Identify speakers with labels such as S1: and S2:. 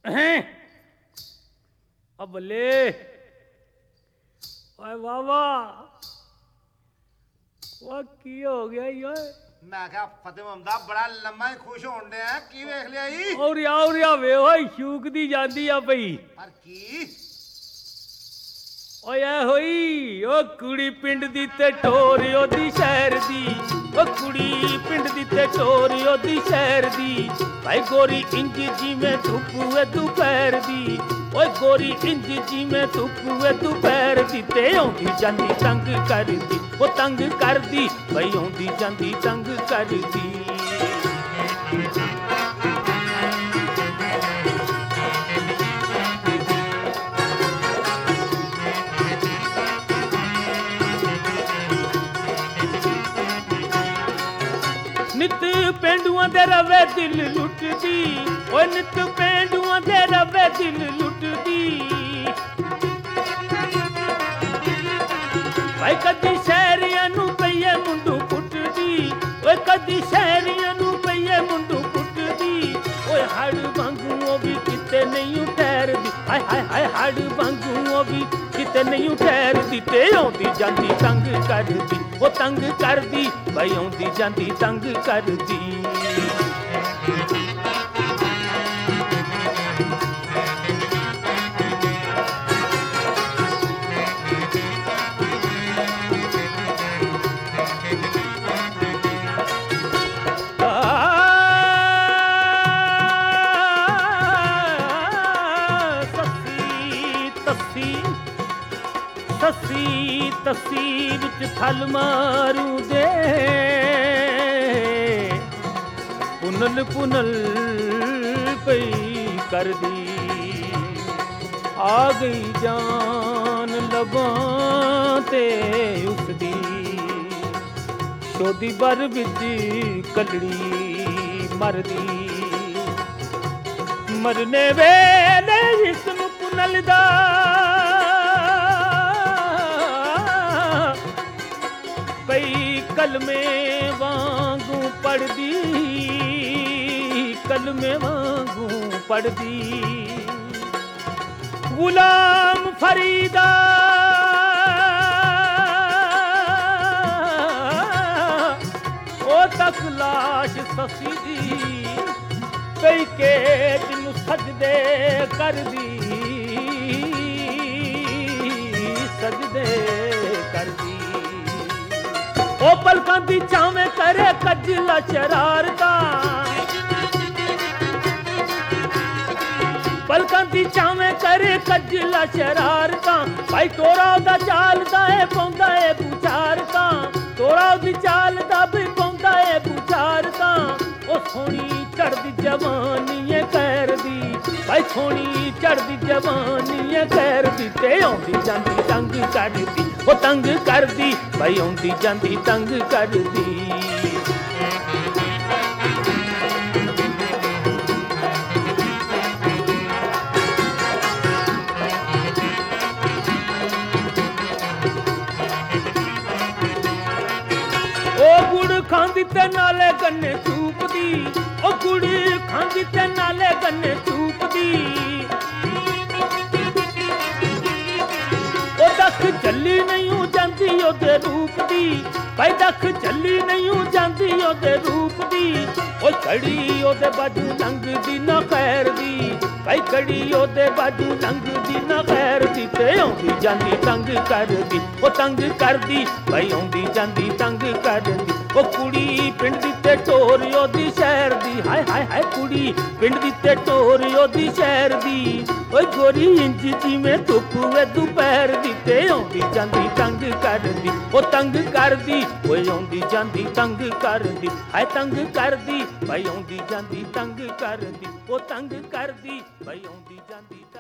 S1: ਬੱਲੇ ਓਏ ਵਾਹ ਵਾਹ ਉਹ ਕੀ ਹੋ ਗਿਆ ਈ ਓਏ
S2: ਮੈਂ ਕਿਹਾ ਫਤਿਹ ਮੁਹੰਮਦਾ ਬੜਾ ਲੰਮਾ ਹੀ ਖੁਸ਼ ਹੋਣ ਡਿਆ ਕੀ ਵੇਖ ਲਿਆ ਈ
S1: ਔਰਿਆ ਵੇ ਓਏ ਸ਼ੂਕਦੀ ਜਾਂਦੀ ਆ ਪਈ
S2: ਪਰ ਕੀ
S1: ਓਏ ਐ ਹੋਈ ਓ ਕੁੜੀ ਪਿੰਡ ਦੀ ਤੇ ਟੋਰ ਉਹਦੀ ਸ਼ਹਿਰ ਦੀ ਓ ਕੁੜੀ ਪਿੰਡ ਦੀ ਤੇ ਟੋਰ ਉਹਦੀ ਸ਼ਹਿਰ ਦੀ ਭਾਈ ਗੋਰੀ ਇੰਜ ਜਿਵੇਂ ਧੁੱਪ ਏ ਦੁਪਹਿਰ ਦੀ ਓਏ ਗੋਰੀ ਇੰਜ ਜਿਵੇਂ ਧੁੱਪ ਏ ਦੁਪਹਿਰ ਦੀ ਤੇ ਆਉਂਦੀ ਜਾਂਦੀ ਤੰਗ ਕਰਦੀ ਉਹ ਤੰਗ ਕਰਦੀ ਭਾਈ ਆਉਂਦੀ ਜਾਂਦੀ ਤੰਗ ਕਰਦੀ ਨਿਤ ਪੇਂਡੂਆਂ ਦੇ ਰਵੇ ਦਿਲ ਲੁੱਟਦੀ ਓਏ ਨਿਤ ਪੇਂਡੂਆਂ ਦੇ ਰਵੇ ਦਿਲ ਲੁੱਟਦੀ ਭਾਈ ਕਦੀ ਸ਼ਹਿਰੀਆਂ ਨੂੰ ਪਈਏ ਮੁੰਡੂ ਕੁੱਟਦੀ ਓਏ ਕਦੀ ਸ਼ਹਿਰੀਆਂ ਨੂੰ ਪਈਏ ਮੁੰਡੂ ਕੁੱਟਦੀ ਓਏ ਹੜ ਵਾਂਗੂ ਉਹ ਵੀ ਕਿਤੇ ਨਹੀਂ ਠਹਿਰਦੀ ਹਾਏ ਹਾਏ ਹਾਏ ਹੜ ਵਾਂਗੂ ਉਹ ਵੀ ਕਿਤੇ ਨਹੀਂ ਠਹਿਰਦੀ ਤੇ ਆਉਂਦੀ ਜਾਂਦੀ ਤੰਗ ਕਰਦੀ ਉਹ ਤੰਗ ਕਰਦੀ ਭਾਈ ਆਉਂਦੀ ਜਾਂਦੀ ਤੰਗ ਕਰਦੀ ਤਸੀ ਵਿੱਚ ਥਲ ਮਾਰੂ ਦੇ ਪੁਨਲ ਪਈ ਕਰਦੀ ਆ ਗਈ ਜਾਨ ਲਬਾਂ ਤੇ ਉਸਦੀ ਸ਼ੋਦੀ ਬਰ ਵਿੱਚ ਕਲੜੀ ਮਰਦੀ ਮਰਨੇ ਵੇਲੇ ਇਸ ਨੂੰ ਪੁਨਲ ਦਾ ਪਈ ਕਲਮੇ ਵਾਂਗੂ ਪੜਦੀ ਕਲਮੇ ਵਾਂਗੂ ਪੜਦੀ ਗੁਲਾਮ ਫਰੀਦਾ ਉਹ ਤੱਕ ਲਾਸ਼ ਸਸੀ ਦੀ ਕਈ ਕੇ ਨੂੰ ਸਜਦੇ ਕਰਦੀ ਸਜਦੇ ਕਰਦੀ ਉਹ ਪਲਕਾਂ ਦੀ ਚਾਵੇਂ ਕਰੇ ਕੱਜਲਾ ਸ਼ਰਾਰਤਾ ਪਲਕਾਂ ਦੀ ਚਾਵੇਂ ਕਰੇ ਕੱਜਲਾ ਸ਼ਰਾਰਤਾ ਭਾਈ ਤੋਰਾ ਉਹਦਾ ਚਾਲਦਾ ਏ ਪਾਉਂਦਾ ਏ ਬੁਝਾਰਤਾ ਤੋਰਾ ਉਹਦੀ ਚਾਲਦਾ ਵੀ ਪਾਉਂਦਾ ਏ ਬੁਝਾਰਤਾ ਉਹ ਸੋਹਣੀ ਚੜਦੀ ਜਵਾਨੀ ਏ ਕਰਦੀ ਭਾਈ ਸੋਹਣੀ ਚੜਦੀ ਜਵਾਨੀ ਏ ਕਰਦੀ ਤੇ ਆਉਂਦੀ ਜਾਂਦੀ ਤੰਗ ਕਰਦੀ ਉਹ ਤੰਗ ਕਰਦੀ ਭਾਈ ਆਉਂਦੀ ਜਾਂਦੀ ਤੰਗ ਕਰਦੀ ਉਹ ਗੁੜ ਖਾਂਦੀ ਤੇ ਨਾਲੇ ਗੰਨੇ ਚੂਪਦੀ ਉਹ ਗੁੜ ਖਾਂਦੀ ਤੇ ਨਾਲੇ ਗੰਨੇ ਚੂਪਦੀ ਉਹ ਦੱਖ ਚੱਲੀ ਨਹੀਂ ਜਾਂਦੀ ਉਹਦੇ ਰੂਪ ਦੀ ਭਾਈ ਦੱਖ ਚੱਲੀ ਨਹੀਂ ਜਾਂਦੀ ਉਹਦੇ ਰੂਪ ਦੀ ਉਹ ਕੜੀ ਉਹਦੇ ਬਾਜੂ ਲੰਘਦੀ ਨਾ ਖੈਰ ਦੀ ਭਾਈ ਕੜੀ ਉਹਦੇ ਬਾਜੂ ਲੰਘਦੀ ਨਾ ਖੈਰ ਦੀ ਤੇ ਆਉਂਦੀ ਜਾਂਦੀ ਤੰਗ ਕਰਦੀ ਉਹ ਤੰਗ ਕਰਦੀ ਭਾਈ ਆਉਂਦੀ ਜਾਂਦੀ ਤੰਗ ਕਰਦੀ ਉਹ ਕੁੜੀ ਪਿੰਡ ਦੀ ਤੇ ਟੋਰ ਉਹਦੀ ਸ਼ਹਿਰ ਦੀ ਹਾਏ ਹਾਏ ਹਾਏ ਕੁੜੀ ਪਿੰਡ ਦੀ ਤੇ ਟੋਰ ਉਹਦੀ ਸ਼ਹਿਰ ਦੀ ਓਏ ਗੋਰੀ ਇੰਜ ਜਿਵੇਂ ਧੁੱਪ ਵੇ ਦੁਪਹਿਰ ਦੀ ਤੇ ਆਉਂਦੀ ਜਾਂਦੀ ਤੰਗ ਕਰਦੀ ਉਹ ਤੰਗ ਕਰਦੀ ਓਏ ਆਉਂਦੀ ਜਾਂਦੀ ਤੰਗ ਕਰਦੀ ਹਾਏ ਤੰਗ ਕਰਦੀ ਭਾਈ ਆਉਂਦੀ ਜਾਂਦੀ ਤੰਗ ਕਰਦੀ ਉਹ ਤੰਗ ਕਰਦੀ ਭਾਈ ਆਉਂਦੀ ਜਾਂਦੀ